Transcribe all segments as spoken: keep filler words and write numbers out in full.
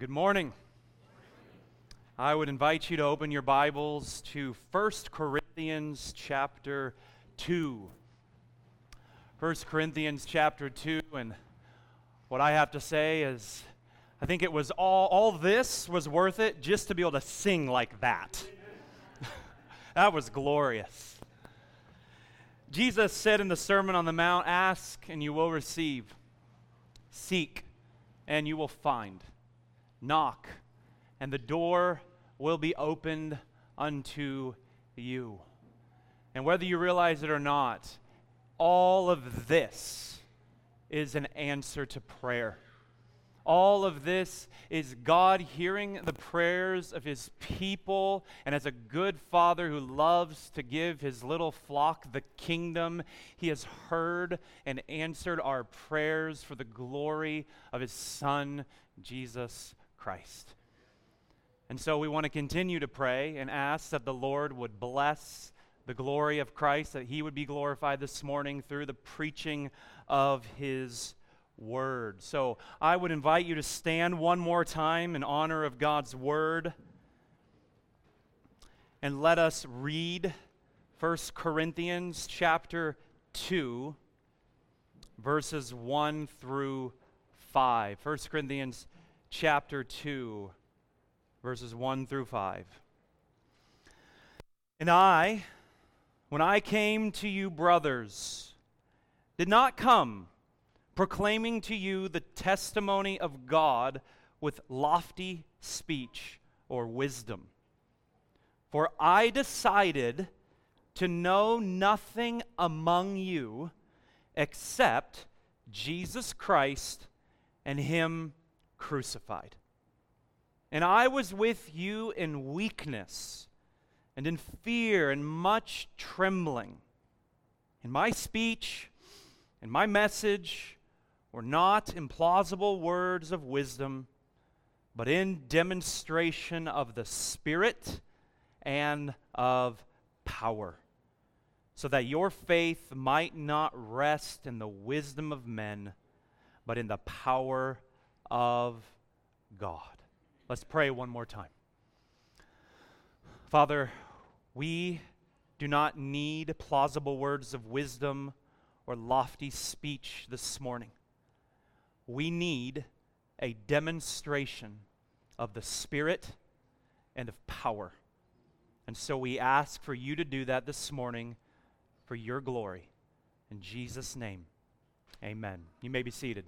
Good morning. I would invite you to open your Bibles to First Corinthians chapter two. First Corinthians chapter two, and what I have to say is, I think it was all, all this was worth it just to be able to sing like that. That was glorious. Jesus said in the Sermon on the Mount, "Ask and you will receive. Seek and you will find. Knock, and the door will be opened unto you." And whether you realize it or not, all of this is an answer to prayer. All of this is God hearing the prayers of His people, and as a good father who loves to give his little flock the kingdom, He has heard and answered our prayers for the glory of His Son, Jesus Christ. And so we want to continue to pray and ask that the Lord would bless the glory of Christ, that He would be glorified this morning through the preaching of His Word. So I would invite you to stand one more time in honor of God's Word, and let us read First Corinthians chapter two, verses one through five. First Corinthians chapter two, verses one through five. "And I, when I came to you, brothers, did not come proclaiming to you the testimony of God with lofty speech or wisdom. For I decided to know nothing among you except Jesus Christ and Him crucified. And I was with you in weakness and in fear and much trembling. And my speech and my message were not implausible words of wisdom, but in demonstration of the Spirit and of power, so that your faith might not rest in the wisdom of men, but in the power of God." Let's pray one more time. Father, we do not need plausible words of wisdom or lofty speech this morning. We need a demonstration of the Spirit and of power. And so we ask for you to do that this morning for your glory. In Jesus' name, amen. You may be seated.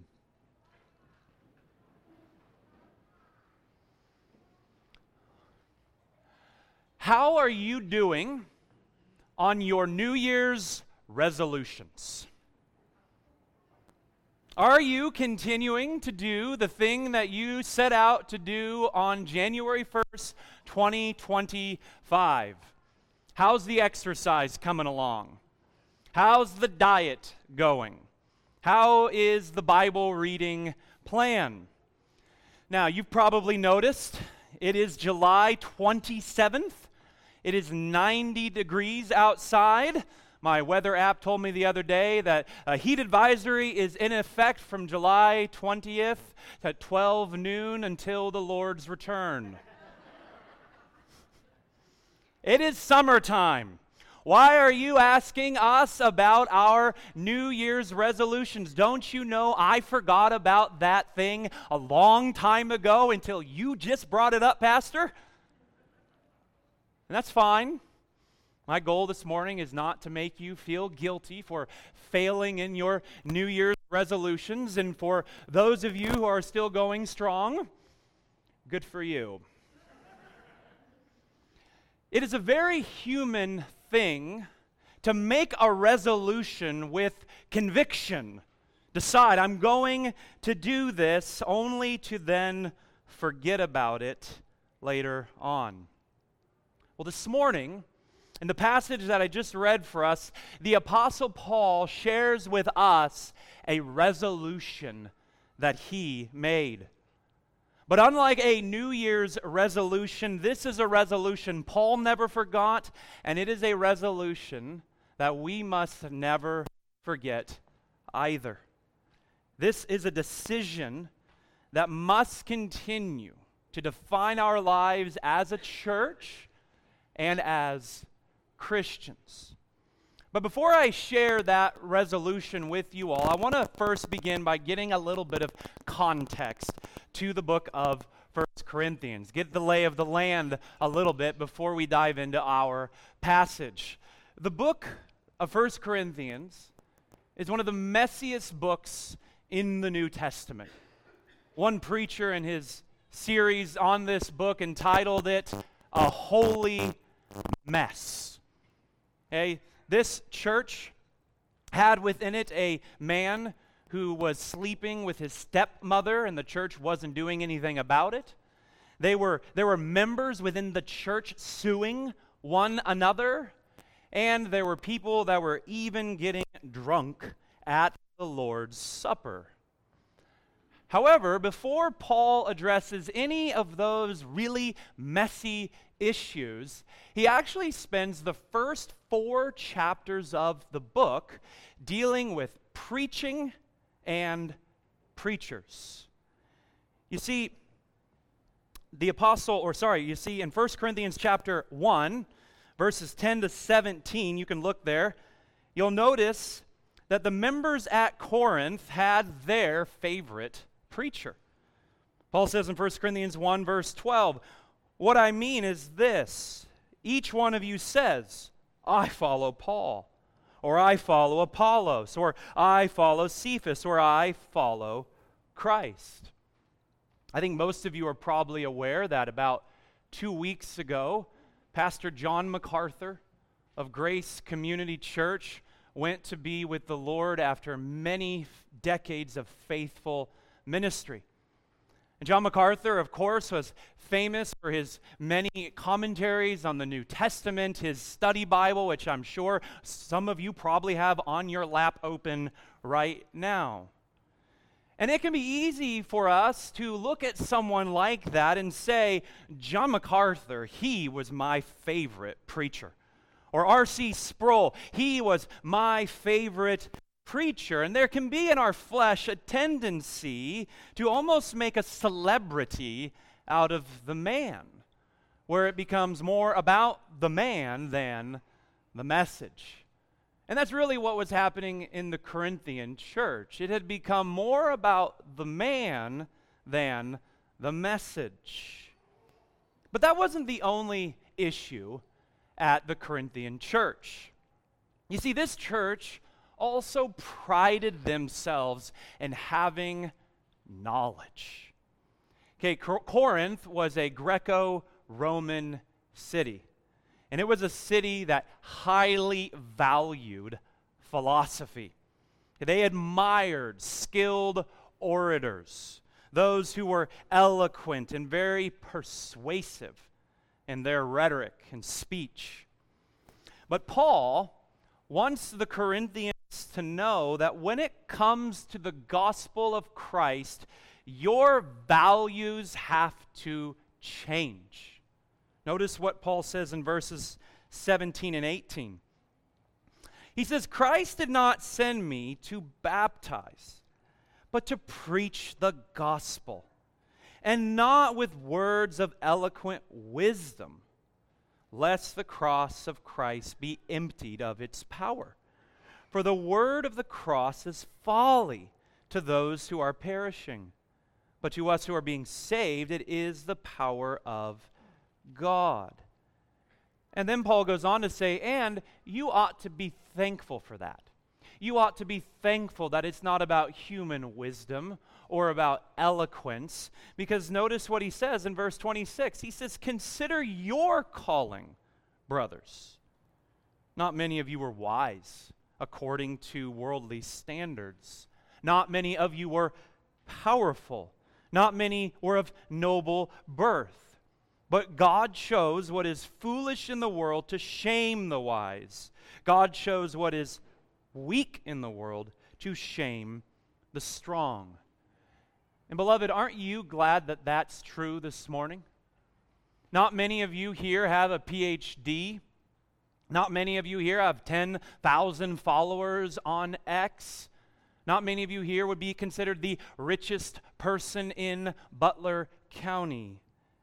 How are you doing on your New Year's resolutions? Are you continuing to do the thing that you set out to do on January first, twenty twenty-five? How's the exercise coming along? How's the diet going? How is the Bible reading plan? Now, you've probably noticed it is July twenty-seventh. It is ninety degrees outside. My weather app told me the other day that a heat advisory is in effect from July twentieth at twelve noon until the Lord's return. It is summertime. Why are you asking us about our New Year's resolutions? Don't you know I forgot about that thing a long time ago until you just brought it up, Pastor? And that's fine. My goal this morning is not to make you feel guilty for failing in your New Year's resolutions. And for those of you who are still going strong, good for you. It is a very human thing to make a resolution with conviction. Decide, I'm going to do this, only to then forget about it later on. Well, this morning, in the passage that I just read for us, the Apostle Paul shares with us a resolution that he made. But unlike a New Year's resolution, this is a resolution Paul never forgot, and it is a resolution that we must never forget either. This is a decision that must continue to define our lives as a church and as Christians. But before I share that resolution with you all, I want to first begin by getting a little bit of context to the book of First Corinthians. Get the lay of the land a little bit before we dive into our passage. The book of First Corinthians is one of the messiest books in the New Testament. One preacher in his series on this book entitled it, A Holy Mess. Okay, this church had within it a man who was sleeping with his stepmother, and the church wasn't doing anything about it. They were, there were members within the church suing one another, and there were people that were even getting drunk at the Lord's Supper. However, before Paul addresses any of those really messy issues, he actually spends the first four chapters of the book dealing with preaching and preachers. You see, the apostle, or sorry, you see in First Corinthians chapter one, verses ten to seventeen, you can look there, you'll notice that the members at Corinth had their favorite preacher. Paul says in First Corinthians one, verse twelve, what I mean is this, each one of you says, I follow Paul, or I follow Apollos, or I follow Cephas, or I follow Christ. I think most of you are probably aware that about two weeks ago, Pastor John MacArthur of Grace Community Church went to be with the Lord after many f- decades of faithful ministry. And John MacArthur, of course, was famous for his many commentaries on the New Testament, his study Bible, which I'm sure some of you probably have on your lap open right now. And it can be easy for us to look at someone like that and say, John MacArthur, he was my favorite preacher. Or R C Sproul, he was my favorite preacher. And there can be in our flesh a tendency to almost make a celebrity out of the man, where it becomes more about the man than the message. And that's really what was happening in the Corinthian church. It had become more about the man than the message. But that wasn't the only issue at the Corinthian church. You see, this church also prided themselves in having knowledge. Okay, Cor- Corinth was a Greco-Roman city. And it was a city that highly valued philosophy. They admired skilled orators, those who were eloquent and very persuasive in their rhetoric and speech. But Paul wants the Corinthians to know that when it comes to the gospel of Christ, your values have to change. Notice what Paul says in verses seventeen and eighteen. He says, Christ did not send me to baptize, but to preach the gospel, and not with words of eloquent wisdom, lest the cross of Christ be emptied of its power. For the word of the cross is folly to those who are perishing, but to us who are being saved, it is the power of God. And then Paul goes on to say, and you ought to be thankful for that. You ought to be thankful that it's not about human wisdom or about eloquence, because notice what he says in verse twenty-six. He says, consider your calling, brothers. Not many of you were wise according to worldly standards. Not many of you were powerful. Not many were of noble birth. But God chose what is foolish in the world to shame the wise. God chose what is weak in the world to shame the strong. And beloved, aren't you glad that that's true this morning? Not many of you here have a P H D. Not many of you here have ten thousand followers on X. Not many of you here would be considered the richest person in Butler County.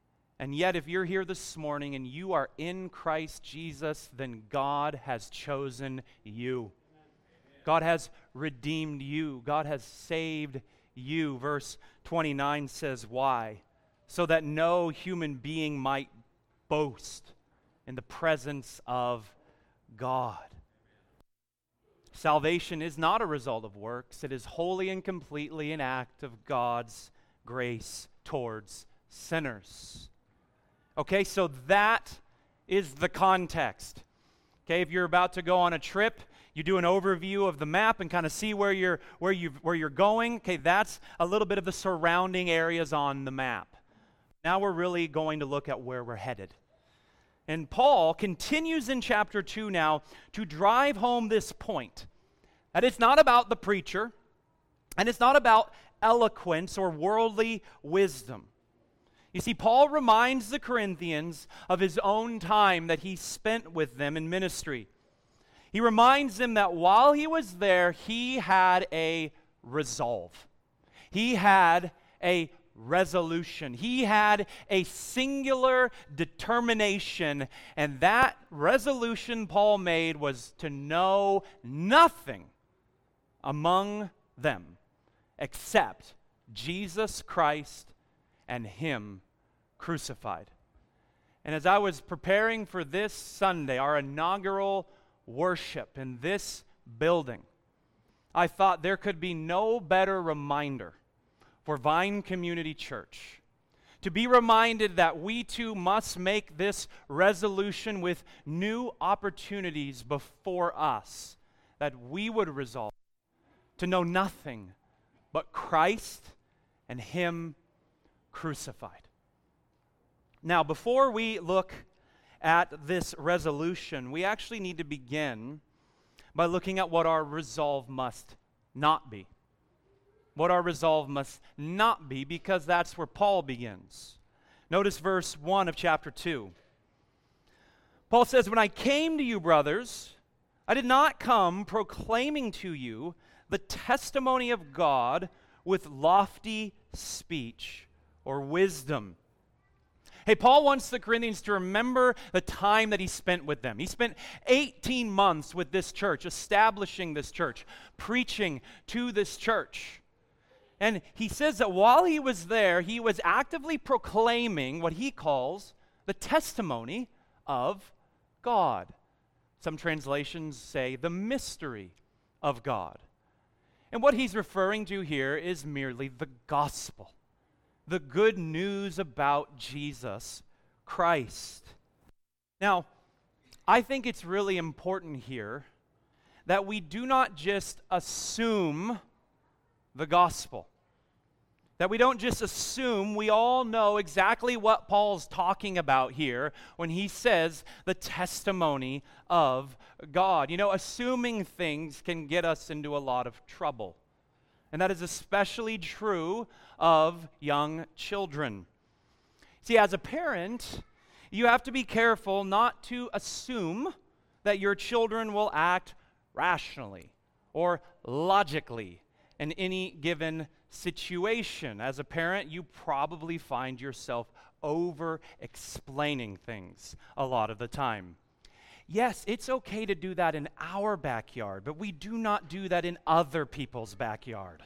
And yet, if you're here this morning and you are in Christ Jesus, then God has chosen you. God has redeemed you. God has saved you. Verse twenty-nine says, why? So that no human being might boast in the presence of God. Salvation is not a result of works. It is wholly and completely an act of God's grace towards sinners. Okay, so that is the context. Okay, if you're about to go on a trip, you do an overview of the map and kind of see where you're where you where you're going. Okay, that's a little bit of the surrounding areas on the map. Now we're really going to look at where we're headed. And Paul continues in chapter two now to drive home this point. That it's not about the preacher, and it's not about eloquence or worldly wisdom. You see, Paul reminds the Corinthians of his own time that he spent with them in ministry. He reminds them that while he was there, he had a resolve. He had a resolution. He had a singular determination, and that resolution Paul made was to know nothing among them except Jesus Christ and Him crucified. And as I was preparing for this Sunday, our inaugural worship in this building, I thought there could be no better reminder for Vine Community Church to be reminded that we too must make this resolution with new opportunities before us, that we would resolve to know nothing but Christ and Him crucified. Now, before we look at this resolution, we actually need to begin by looking at what our resolve must not be. What our resolve must not be, because that's where Paul begins. Notice verse one of chapter two. Paul says, "When I came to you, brothers, I did not come proclaiming to you the testimony of God with lofty speech or wisdom." Hey, Paul wants the Corinthians to remember the time that he spent with them. He spent eighteen months with this church, establishing this church, preaching to this church. And he says that while he was there, he was actively proclaiming what he calls the testimony of God. Some translations say the mystery of God. And what he's referring to here is merely the gospel, the good news about Jesus Christ. Now, I think it's really important here that we do not just assume the gospel. That we don't just assume we all know exactly what Paul's talking about here when he says the testimony of God. You know, assuming things can get us into a lot of trouble. And that is especially true of young children. See, as a parent, you have to be careful not to assume that your children will act rationally or logically in any given situation. As a parent, you probably find yourself over-explaining things a lot of the time. Yes, it's okay to do that in our backyard, but we do not do that in other people's backyard.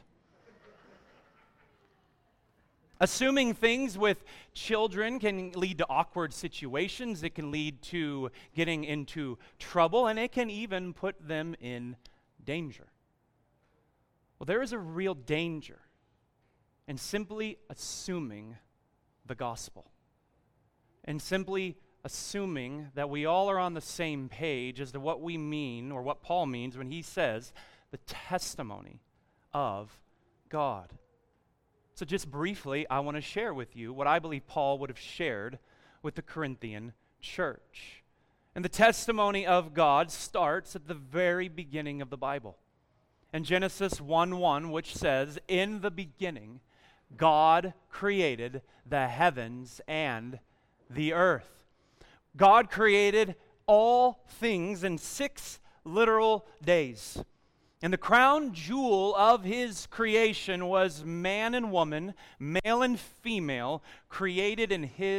Assuming things with children can lead to awkward situations. It can lead to getting into trouble, and it can even put them in danger. Well, there is a real danger in simply assuming the gospel, and simply assuming that we all are on the same page as to what we mean, or what Paul means when he says the testimony of God. So just briefly, I want to share with you what I believe Paul would have shared with the Corinthian church. And the testimony of God starts at the very beginning of the Bible. In Genesis one one, which says, "In the beginning, God created the heavens and the earth." God created all things in six literal days. And the crown jewel of His creation was man and woman, male and female, created in His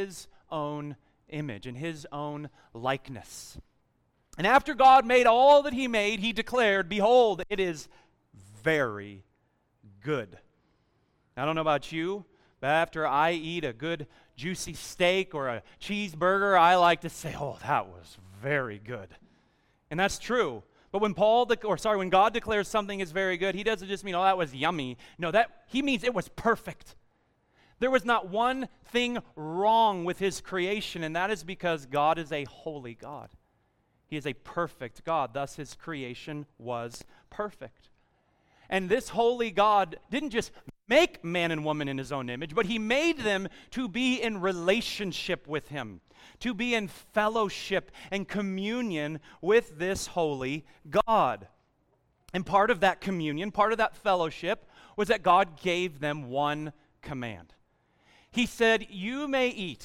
own image, in his own likeness. And after God made all that he made, he declared, behold, it is very good. I don't know about you, but after I eat a good juicy steak or a cheeseburger, I like to say, oh, that was very good. And that's true. But when Paul, de- or sorry, when God declares something is very good, he doesn't just mean, oh, that was yummy. No, that he means it was perfect. There was not one thing wrong with his creation, and that is because God is a holy God. He is a perfect God. Thus, his creation was perfect. And this holy God didn't just make man and woman in his own image, but he made them to be in relationship with him, to be in fellowship and communion with this holy God. And part of that communion, part of that fellowship, was that God gave them one command. He said, you may eat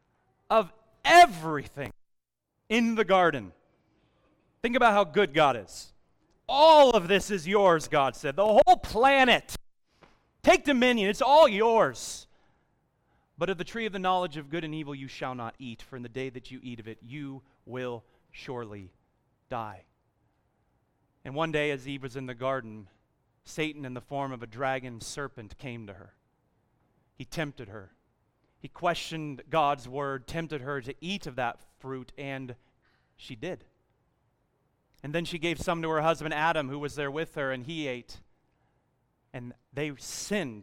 of everything in the garden. Think about how good God is. All of this is yours, God said. The whole planet. Take dominion. It's all yours. But of the tree of the knowledge of good and evil you shall not eat, for in the day that you eat of it, you will surely die. And one day as Eve was in the garden, Satan in the form of a dragon serpent came to her. He tempted her. He questioned God's word, tempted her to eat of that fruit, and she did. And then she gave some to her husband Adam, who was there with her, and he ate. And they sinned,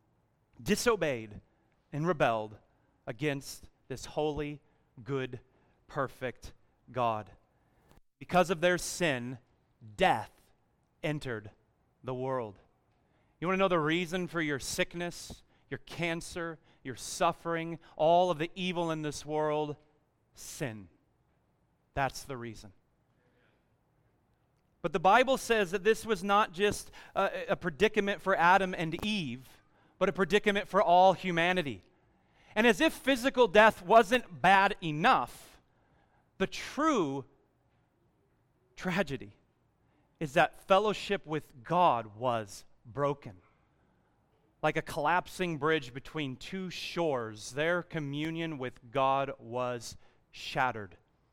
disobeyed, and rebelled against this holy, good, perfect God. Because of their sin, death entered the world. You want to know the reason for your sickness, your cancer, your suffering, all of the evil in this world? Sin. That's the reason. But the Bible says that this was not just a, a predicament for Adam and Eve, but a predicament for all humanity. And as if physical death wasn't bad enough, the true tragedy is that fellowship with God was broken. Like a collapsing bridge between two shores, their communion with God was shattered.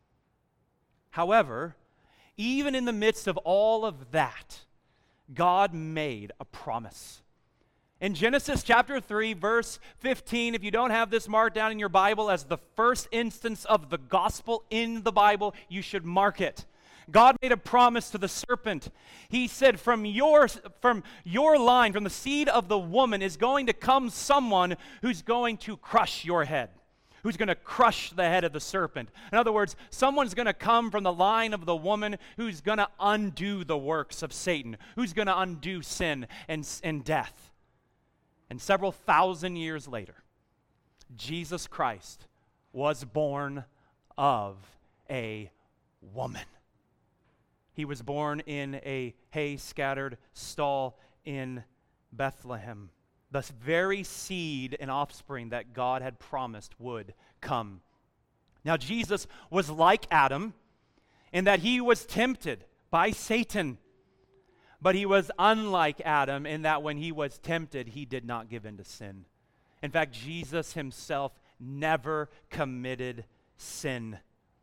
However, even in the midst of all of that, God made a promise. In Genesis chapter three, verse fifteen, if you don't have this marked down in your Bible as the first instance of the gospel in the Bible, you should mark it. God made a promise to the serpent. He said, from your, from your line, from the seed of the woman, is going to come someone who's going to crush your head, who's going to crush the head of the serpent. In other words, someone's going to come from the line of the woman who's going to undo the works of Satan, who's going to undo sin and, and death. And several thousand years later, Jesus Christ was born of a woman. He was born in a hay-scattered stall in Bethlehem. The very seed and offspring that God had promised would come. Now, Jesus was like Adam in that he was tempted by Satan. But he was unlike Adam in that when he was tempted, he did not give in to sin. In fact, Jesus himself never committed sin.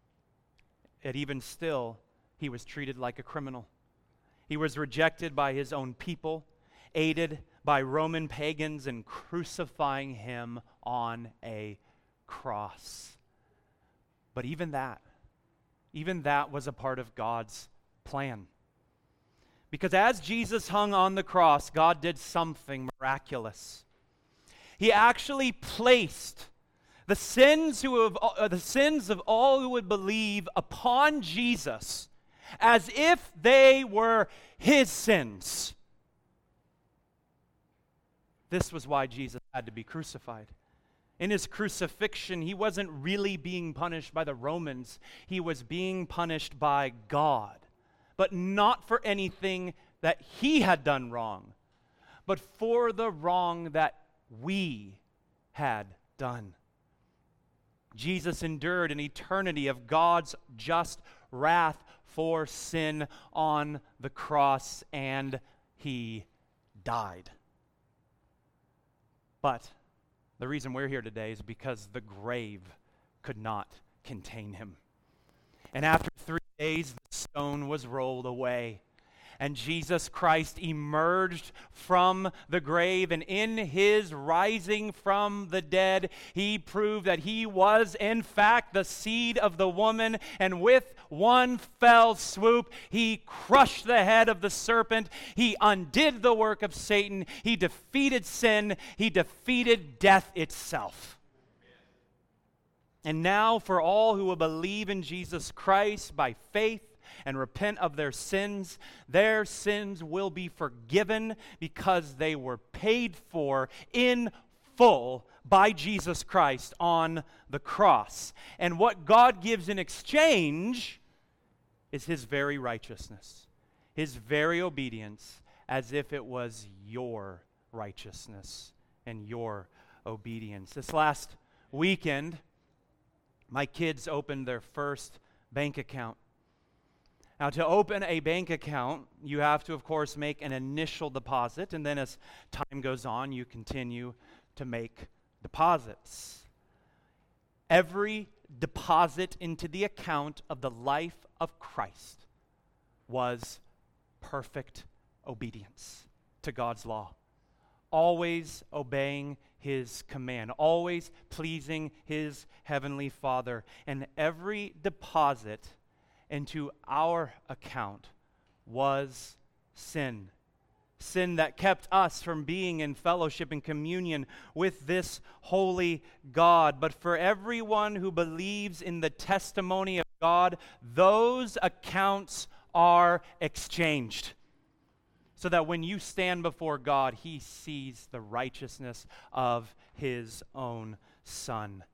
Yet even still, he was treated like a criminal. He was rejected by his own people, aided by Roman pagans, and crucifying him on a cross. But even that, even that was a part of God's plan. Because as Jesus hung on the cross, God did something miraculous. He actually placed the sins who have, uh, the sins of all who would believe upon Jesus as if they were his sins. This was why Jesus had to be crucified. In his crucifixion, he wasn't really being punished by the Romans. He was being punished by God. But not for anything that he had done wrong, but for the wrong that we had done. Jesus endured an eternity of God's just wrath for sin on the cross, and he died. But the reason we're here today is because the grave could not contain him. And after three days, the stone was rolled away. And Jesus Christ emerged from the grave, and in his rising from the dead, he proved that he was, in fact, the seed of the woman. And with one fell swoop, he crushed the head of the serpent. He undid the work of Satan. He defeated sin. He defeated death itself. And now, for all who will believe in Jesus Christ by faith, and repent of their sins, their sins will be forgiven because they were paid for in full by Jesus Christ on the cross. And what God gives in exchange is his very righteousness, his very obedience, as if it was your righteousness and your obedience. This last weekend, my kids opened their first bank account. Now, to open a bank account, you have to, of course, make an initial deposit, and then as time goes on, you continue to make deposits. Every deposit into the account of the life of Christ was perfect obedience to God's law, always obeying his command, always pleasing his heavenly Father, and every deposit into our account was sin. Sin that kept us from being in fellowship and communion with this holy God. But for everyone who believes in the testimony of God, those accounts are exchanged. So that when you stand before God, he sees the righteousness of his own Son.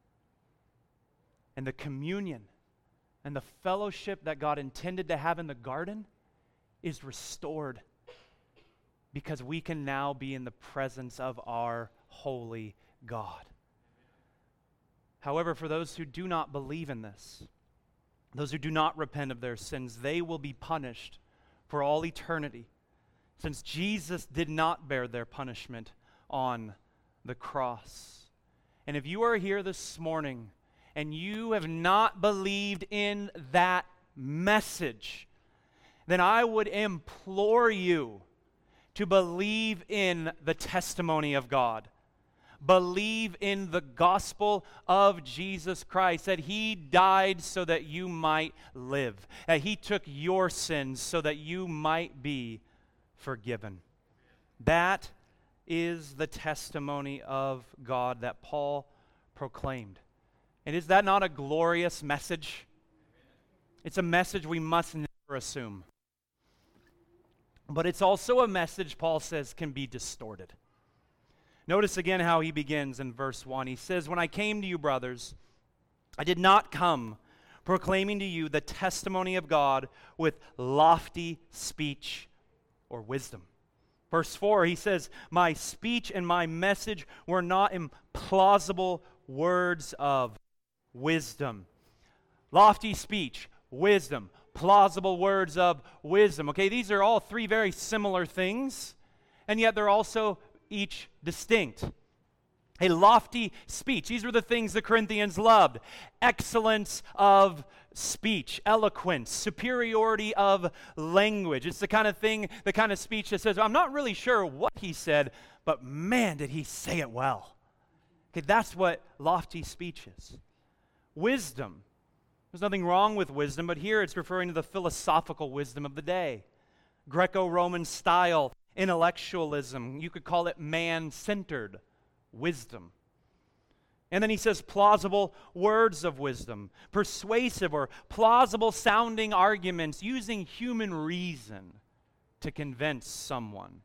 And the communion and the fellowship that God intended to have in the garden is restored because we can now be in the presence of our holy God. However, for those who do not believe in this, those who do not repent of their sins, they will be punished for all eternity, since Jesus did not bear their punishment on the cross. And if you are here this morning and you have not believed in that message, then I would implore you to believe in the testimony of God. Believe in the gospel of Jesus Christ, that he died so that you might live, that he took your sins so that you might be forgiven. That is the testimony of God that Paul proclaimed. And is that not a glorious message? It's a message we must never assume. But it's also a message, Paul says, can be distorted. Notice again how he begins in verse one. He says, "When I came to you, brothers, I did not come proclaiming to you the testimony of God with lofty speech or wisdom." Verse four, he says, "My speech and my message were not implausible words of wisdom." Lofty speech, wisdom, plausible words of wisdom. Okay, these are all three very similar things, and yet they're also each distinct. A lofty speech. These were the things the Corinthians loved. Excellence of speech, eloquence, superiority of language. It's the kind of thing, the kind of speech that says, I'm not really sure what he said, but man, did he say it well. Okay, that's what lofty speech is. Wisdom. There's nothing wrong with wisdom, but here it's referring to the philosophical wisdom of the day. Greco-Roman style, intellectualism. You could call it man-centered wisdom. And then he says plausible words of wisdom, persuasive or plausible sounding arguments using human reason to convince someone.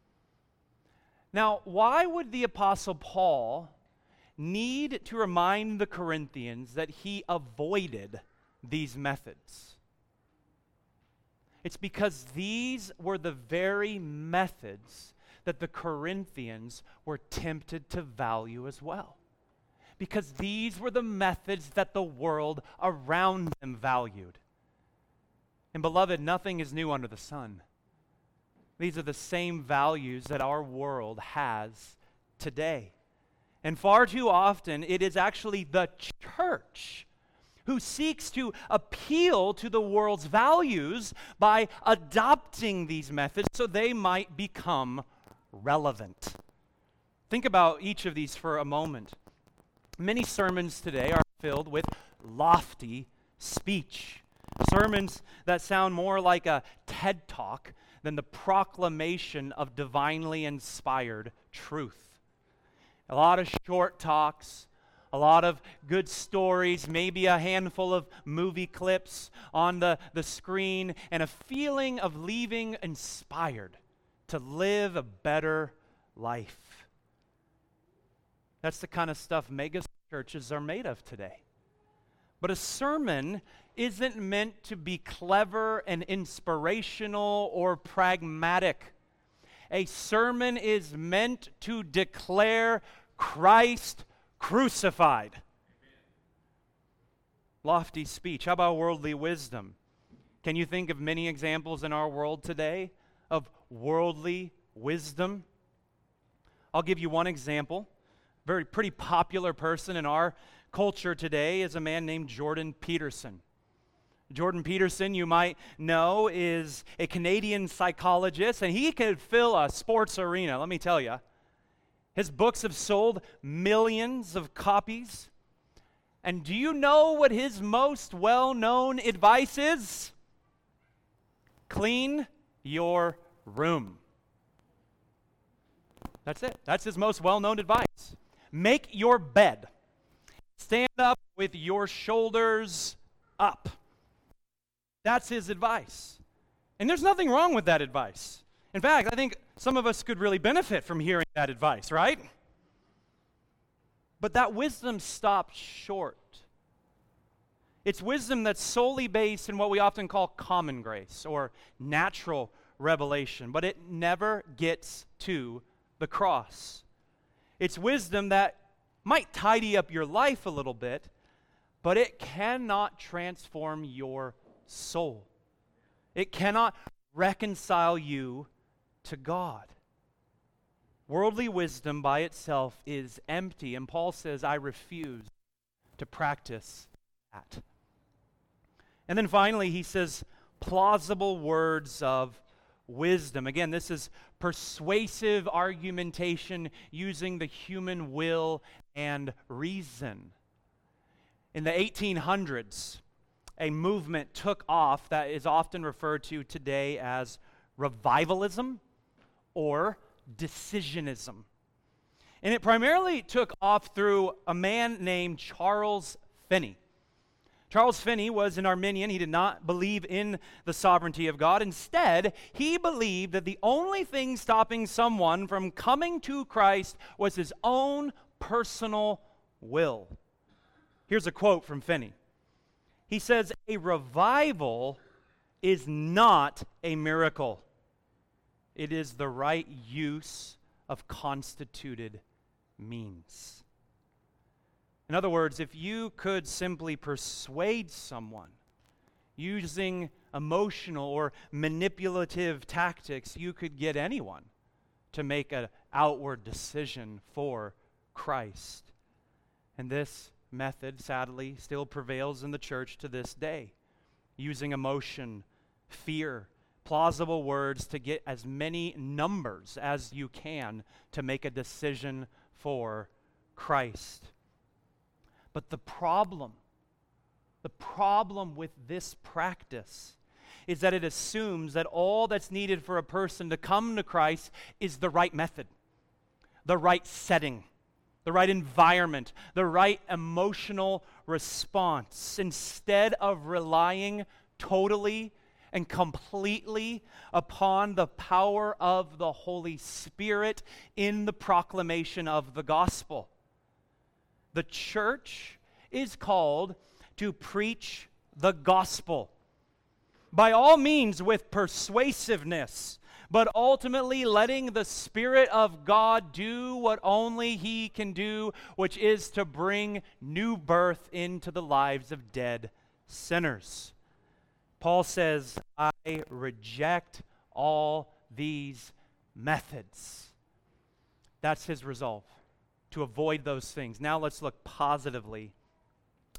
Now, why would the Apostle Paul need to remind the Corinthians that he avoided these methods? It's because these were the very methods that the Corinthians were tempted to value as well. Because these were the methods that the world around them valued. And beloved, nothing is new under the sun. These are the same values that our world has today. And far too often, it is actually the church who seeks to appeal to the world's values by adopting these methods so they might become relevant. Think about each of these for a moment. Many sermons today are filled with lofty speech. Sermons that sound more like a TED Talk than the proclamation of divinely inspired truth. A lot of short talks, a lot of good stories, maybe a handful of movie clips on the, the screen, and a feeling of leaving inspired to live a better life. That's the kind of stuff mega churches are made of today. But a sermon isn't meant to be clever and inspirational or pragmatic. A sermon is meant to declare Christ crucified. Lofty speech. How about worldly wisdom? Can you think of many examples in our world today of worldly wisdom? I'll give you one example. Very pretty popular person in our culture today is a man named Jordan Peterson. Jordan Peterson, you might know, is a Canadian psychologist, and he could fill a sports arena, let me tell you. His books have sold millions of copies. And do you know what his most well-known advice is? Clean your room. That's it. That's his most well-known advice. Make your bed. Stand up with your shoulders up. That's his advice. And there's nothing wrong with that advice. In fact, I think some of us could really benefit from hearing that advice, right? But that wisdom stops short. It's wisdom that's solely based in what we often call common grace or natural revelation, but it never gets to the cross. It's wisdom that might tidy up your life a little bit, but it cannot transform your soul. It cannot reconcile you to God. Worldly wisdom by itself is empty, and Paul says, I refuse to practice that. And then finally, he says, plausible words of wisdom. Again, this is persuasive argumentation using the human will and reason. In the eighteen hundreds, a movement took off that is often referred to today as revivalism or decisionism. And it primarily took off through a man named Charles Finney. Charles Finney was an Arminian. He did not believe in the sovereignty of God. Instead, he believed that the only thing stopping someone from coming to Christ was his own personal will. Here's a quote from Finney. He says, "A revival is not a miracle. It is the right use of constituted means." In other words, if you could simply persuade someone using emotional or manipulative tactics, you could get anyone to make an outward decision for Christ. And this method, sadly, still prevails in the church to this day, using emotion, fear, plausible words to get as many numbers as you can to make a decision for Christ. But the problem, the problem with this practice is that it assumes that all that's needed for a person to come to Christ is the right method, the right setting, the right environment, the right emotional response, instead of relying totally and completely upon the power of the Holy Spirit in the proclamation of the gospel. The church is called to preach the gospel, by all means with persuasiveness, but ultimately letting the Spirit of God do what only He can do, which is to bring new birth into the lives of dead sinners. Paul says, I reject all these methods. That's his resolve, to avoid those things. Now let's look positively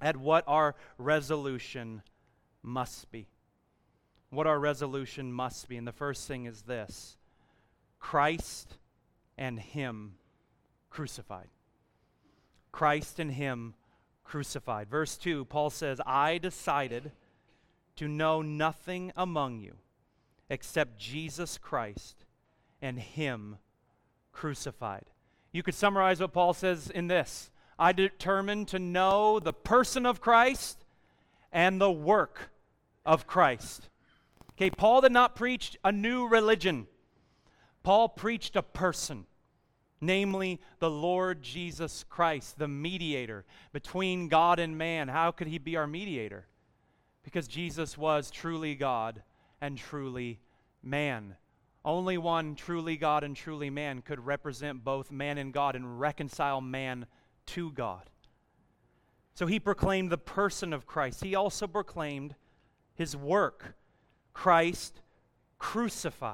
at what our resolution must be. What our resolution must be. And the first thing is this: Christ and Him crucified. Christ and Him crucified. Verse two, Paul says, I decided to know nothing among you except Jesus Christ and Him crucified. You could summarize what Paul says in this: I determined to know the person of Christ and the work of Christ. Okay, Paul did not preach a new religion. Paul preached a person, namely the Lord Jesus Christ, the mediator between God and man. How could He be our mediator? Because Jesus was truly God and truly man. Only one truly God and truly man could represent both man and God and reconcile man to God. So He proclaimed the person of Christ. He also proclaimed His work, Christ crucified.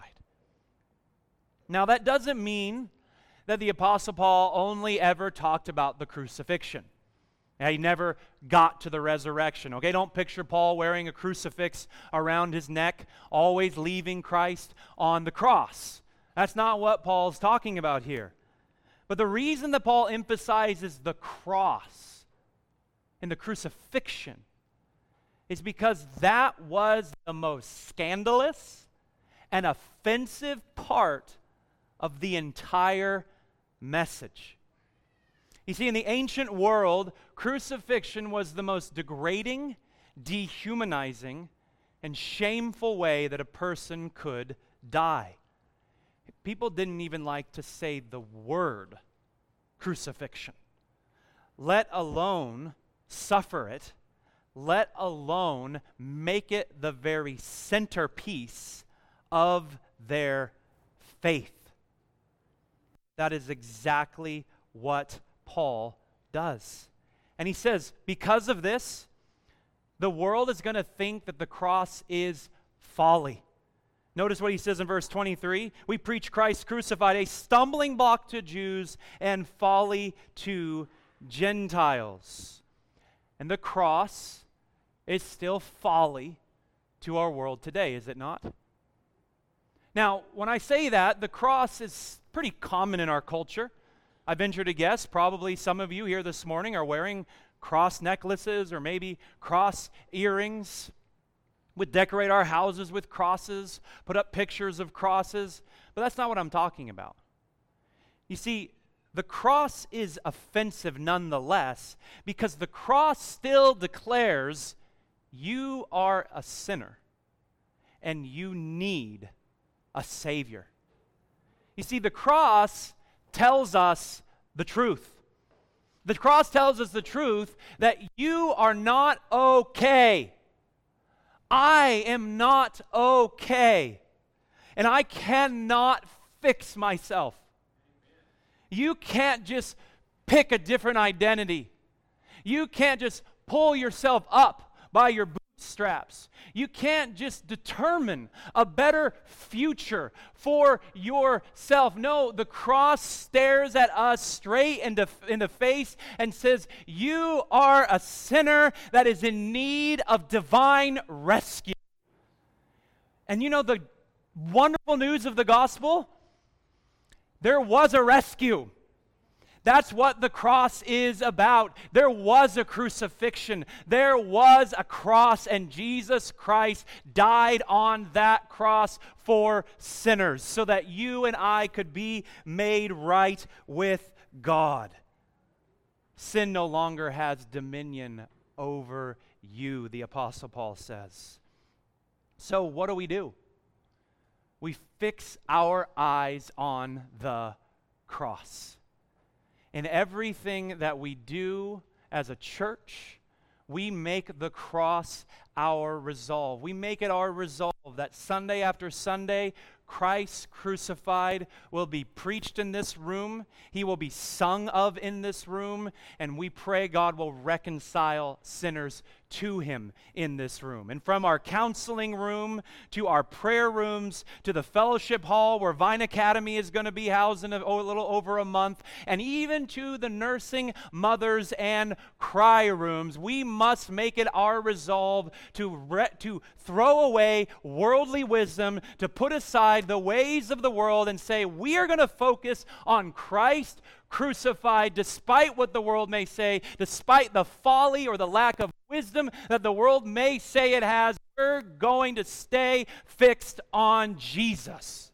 Now that doesn't mean that the Apostle Paul only ever talked about the crucifixion. Now, he never got to the resurrection. Okay, don't picture Paul wearing a crucifix around his neck, always leaving Christ on the cross. That's not what Paul's talking about here. But the reason that Paul emphasizes the cross and the crucifixion is because that was the most scandalous and offensive part of the entire message. You see, in the ancient world, crucifixion was the most degrading, dehumanizing, and shameful way that a person could die. People didn't even like to say the word crucifixion, let alone suffer it, let alone make it the very centerpiece of their faith. That is exactly what Paul does. And he says, because of this, the world is going to think that the cross is folly. Notice what he says in verse twenty-three. We preach Christ crucified, a stumbling block to Jews and folly to Gentiles. And the cross is still folly to our world today, is it not? Now, when I say that, the cross is pretty common in our culture. I venture to guess probably some of you here this morning are wearing cross necklaces or maybe cross earrings. We decorate our houses with crosses, put up pictures of crosses, but that's not what I'm talking about. You see, the cross is offensive nonetheless because the cross still declares you are a sinner and you need a Savior. You see, the cross tells us the truth. The cross tells us the truth that you are not okay. I am not okay. And I cannot fix myself. You can't just pick a different identity. You can't just pull yourself up by your bootstraps. You can't just determine a better future for yourself. No, the cross stares at us straight in the, in the face and says, you are a sinner that is in need of divine rescue. And you know the wonderful news of the gospel? There was a rescue. That's what the cross is about. There was a crucifixion. There was a cross, and Jesus Christ died on that cross for sinners so that you and I could be made right with God. Sin no longer has dominion over you, the Apostle Paul says. So what do we do? We fix our eyes on the cross. In everything that we do as a church, we make the cross our resolve. We make it our resolve that Sunday after Sunday, Christ crucified will be preached in this room. He will be sung of in this room. And we pray God will reconcile sinners to him in this room. And from our counseling room to our prayer rooms to the fellowship hall where Vine Academy is going to be housed in a, a little over a month, and even to the nursing mothers and cry rooms, we must make it our resolve to, re- to throw away worldly wisdom, to put aside the ways of the world and say, we are going to focus on Christ crucified, despite what the world may say, despite the folly or the lack of wisdom that the world may say it has. We're going to stay fixed on Jesus.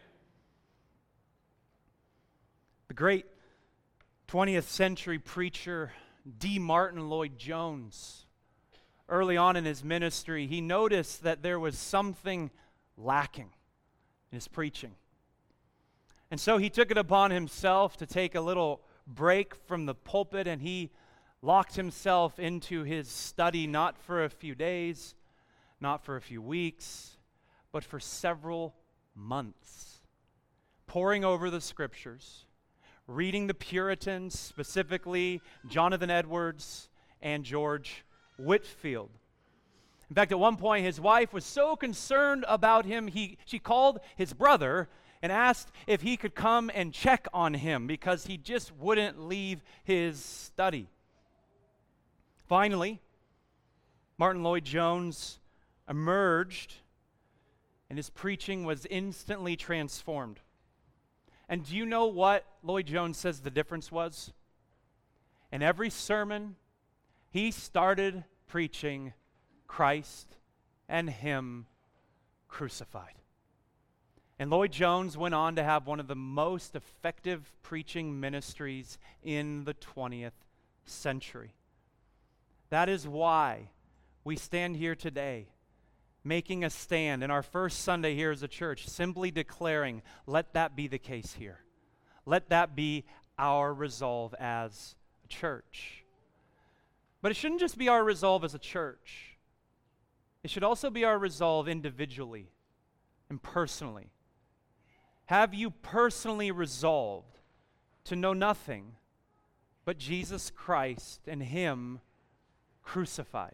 The great twentieth century preacher D. Martin Lloyd-Jones, early on in his ministry, he noticed that there was something lacking in his preaching. And so he took it upon himself to take a little break from the pulpit, and he locked himself into his study, not for a few days, not for a few weeks, but for several months, poring over the scriptures, reading the Puritans, specifically Jonathan Edwards and George Whitefield. In fact, at one point, his wife was so concerned about him, he, she called his brother and asked if he could come and check on him because he just wouldn't leave his study. Finally, Martin Lloyd-Jones emerged, and his preaching was instantly transformed. And do you know what Lloyd-Jones says the difference was? In every sermon, he started preaching Christ and Him crucified. And Lloyd-Jones went on to have one of the most effective preaching ministries in the twentieth century. That is why we stand here today, making a stand in our first Sunday here as a church, simply declaring, let that be the case here. Let that be our resolve as a church. But it shouldn't just be our resolve as a church. It should also be our resolve individually and personally. Have you personally resolved to know nothing but Jesus Christ and Him crucified?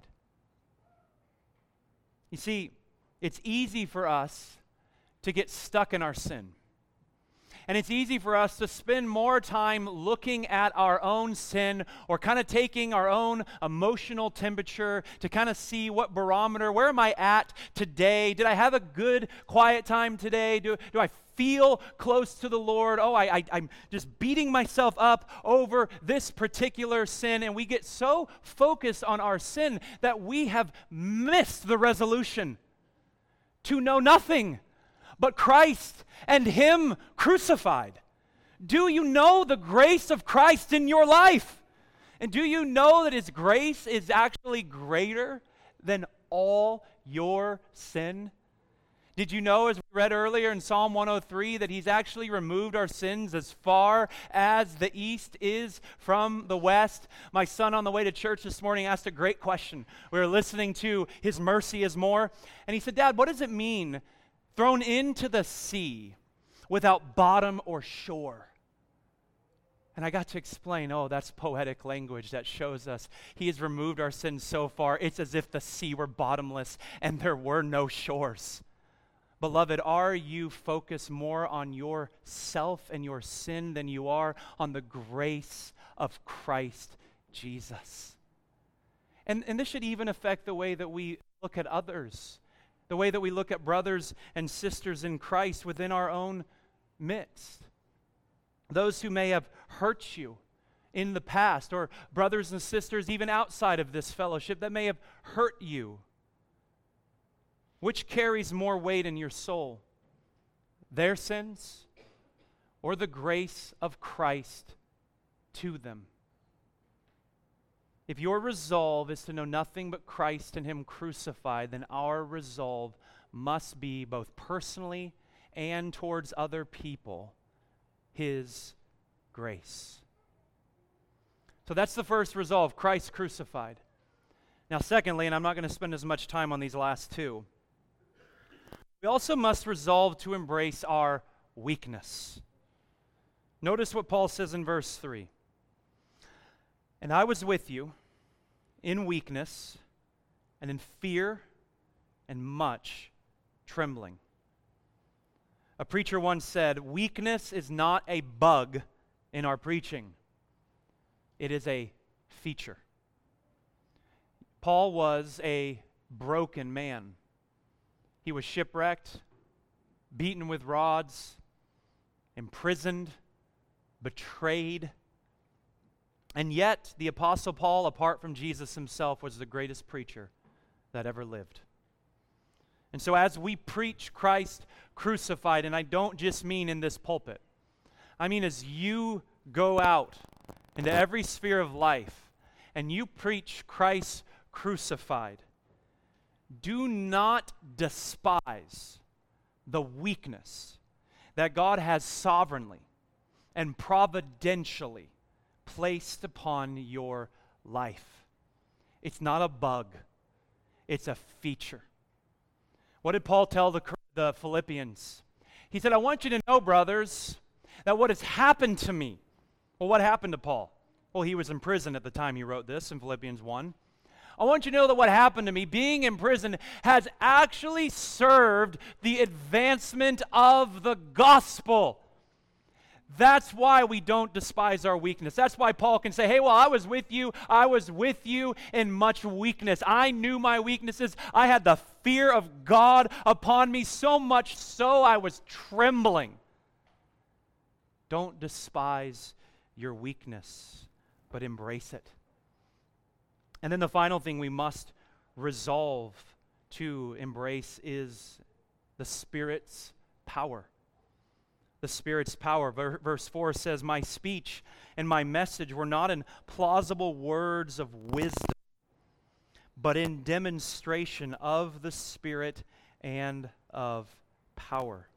You see, it's easy for us to get stuck in our sin. And it's easy for us to spend more time looking at our own sin or kind of taking our own emotional temperature to kind of see what barometer, where am I at today? Did I have a good quiet time today? Do, do I feel close to the Lord? Oh, I, I, I'm just beating myself up over this particular sin. And we get so focused on our sin that we have missed the resolution to know nothing but Christ and Him crucified. Do you know the grace of Christ in your life? And do you know that His grace is actually greater than all your sin? Did you know, as we read earlier in Psalm one oh three, that He's actually removed our sins as far as the east is from the west? My son on the way to church this morning asked a great question. We were listening to His mercy is more. And he said, Dad, what does it mean, thrown into the sea without bottom or shore? And I got to explain, oh, that's poetic language that shows us He has removed our sins so far, it's as if the sea were bottomless and there were no shores. Beloved, are you focused more on yourself and your sin than you are on the grace of Christ Jesus? And, and this should even affect the way that we look at others, the way that we look at brothers and sisters in Christ within our own midst. Those who may have hurt you in the past, or brothers and sisters even outside of this fellowship that may have hurt you. Which carries more weight in your soul? Their sins or the grace of Christ to them? If your resolve is to know nothing but Christ and Him crucified, then our resolve must be both personally and towards other people, His grace. So that's the first resolve, Christ crucified. Now secondly, and I'm not going to spend as much time on these last two, we also must resolve to embrace our weakness. Notice what Paul says in verse three. And I was with you in weakness, and in fear and much trembling. A preacher once said, "Weakness is not a bug in our preaching. It is a feature." Paul was a broken man. He was shipwrecked, beaten with rods, imprisoned, betrayed. And yet, the Apostle Paul, apart from Jesus himself, was the greatest preacher that ever lived. And so as we preach Christ crucified, and I don't just mean in this pulpit, I mean as you go out into every sphere of life and you preach Christ crucified, do not despise the weakness that God has sovereignly and providentially placed upon your life. It's not a bug. It's a feature. What did Paul tell the, the Philippians? He said, "I want you to know, brothers, that what has happened to me." Well, what happened to Paul? Well, he was in prison at the time he wrote this in Philippians one. "I want you to know that what happened to me, being in prison, has actually served the advancement of the gospel." That's why we don't despise our weakness. That's why Paul can say, "Hey, well, I was with you. I was with you in much weakness. I knew my weaknesses. I had the fear of God upon me, so much so I was trembling." Don't despise your weakness, but embrace it. And then the final thing we must resolve to embrace is the Spirit's power. The Spirit's power. Verse four says, "My speech and my message were not in plausible words of wisdom, but in demonstration of the Spirit and of power."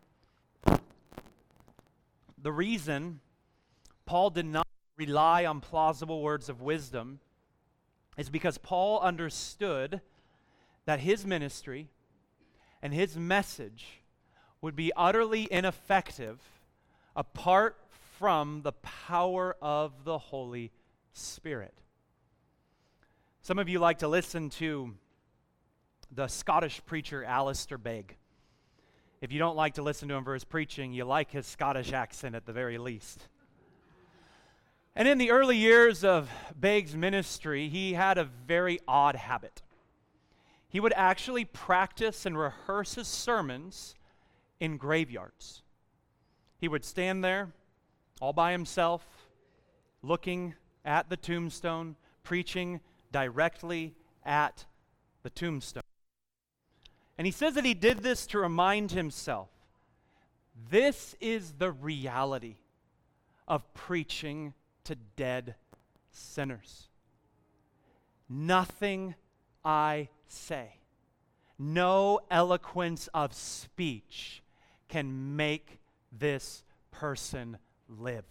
The reason Paul did not rely on plausible words of wisdom is because Paul understood that his ministry and his message would be utterly ineffective apart from the power of the Holy Spirit. Some of you like to listen to the Scottish preacher Alistair Begg. If you don't like to listen to him for his preaching, you like his Scottish accent at the very least. And in the early years of Begg's ministry, he had a very odd habit. He would actually practice and rehearse his sermons in graveyards. He would stand there all by himself, looking at the tombstone, preaching directly at the tombstone. And he says that he did this to remind himself, this is the reality of preaching to dead sinners. Nothing I say, no eloquence of speech can make this person live.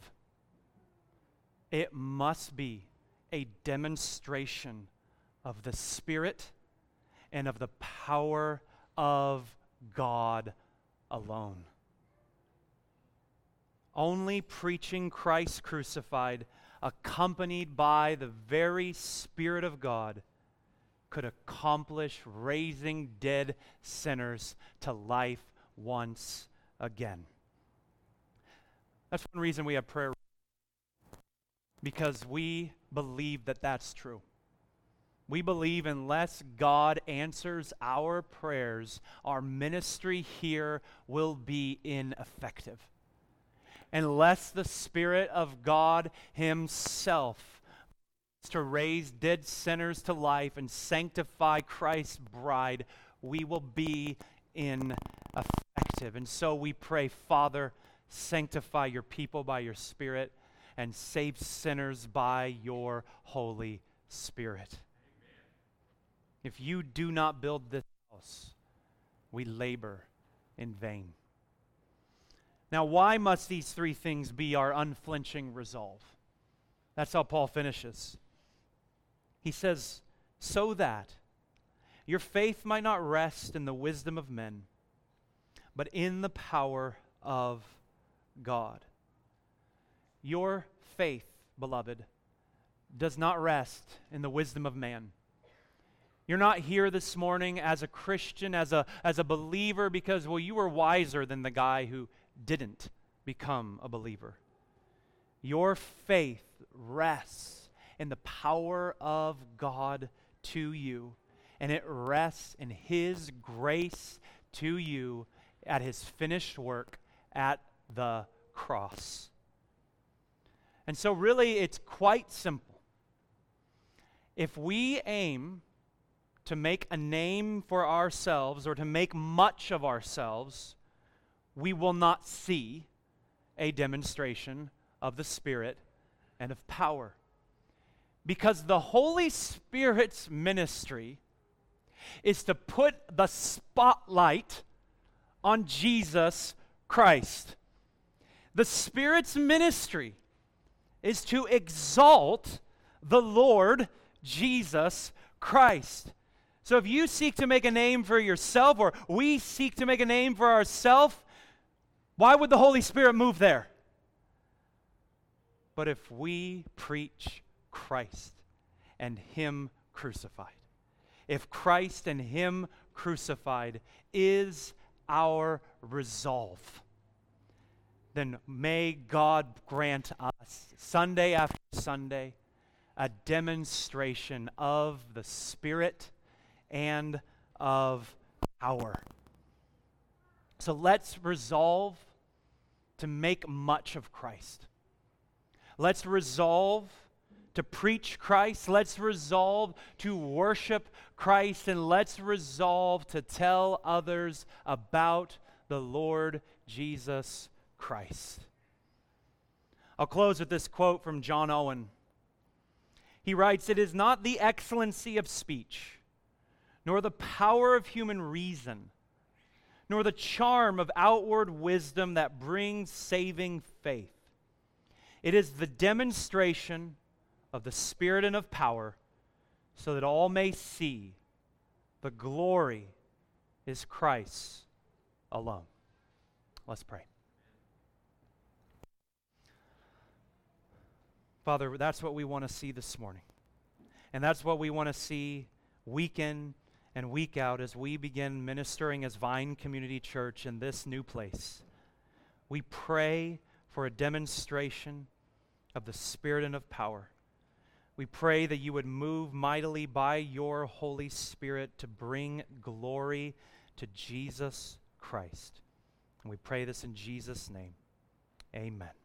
It must be a demonstration of the Spirit and of the power of God alone. Only preaching Christ crucified, accompanied by the very Spirit of God, could accomplish raising dead sinners to life once again. That's one reason we have prayer, because we believe that that's true. We believe unless God answers our prayers, our ministry here will be ineffective. Unless the Spirit of God Himself to raise dead sinners to life and sanctify Christ's bride, we will be ineffective. And so we pray, Father, sanctify your people by your Spirit and save sinners by your Holy Spirit. Amen. If you do not build this house, we labor in vain. Now, why must these three things be our unflinching resolve? That's how Paul finishes. He says, so that your faith might not rest in the wisdom of men, but in the power of God. Your faith, beloved, does not rest in the wisdom of man. You're not here this morning as a Christian, as a, as a believer because, well, you were wiser than the guy who didn't become a believer. Your faith rests in the power of God to you, and it rests in His grace to you at His finished work at the cross. And so really it's quite simple. If we aim to make a name for ourselves or to make much of ourselves, we will not see a demonstration of the Spirit and of power. Because the Holy Spirit's ministry is to put the spotlight on Jesus Christ. The Spirit's ministry is to exalt the Lord Jesus Christ. So if you seek to make a name for yourself, or we seek to make a name for ourselves, why would the Holy Spirit move there? But if we preach Christ and Him crucified, if Christ and Him crucified is our resolve, then may God grant us, Sunday after Sunday, a demonstration of the Spirit and of power. So let's resolve to make much of Christ. Let's resolve to preach Christ. Let's resolve to worship Christ. And let's resolve to tell others about the Lord Jesus Christ. I'll close with this quote from John Owen. He writes, "It is not the excellency of speech, nor the power of human reason, nor the charm of outward wisdom that brings saving faith. It is the demonstration of the Spirit and of power, so that all may see the glory is Christ's alone." Let's pray. Father, that's what we want to see this morning. And that's what we want to see week in and week out as we begin ministering as Vine Community Church in this new place. We pray for a demonstration of the Spirit and of power. We pray that you would move mightily by your Holy Spirit to bring glory to Jesus Christ. And we pray this in Jesus' name. Amen.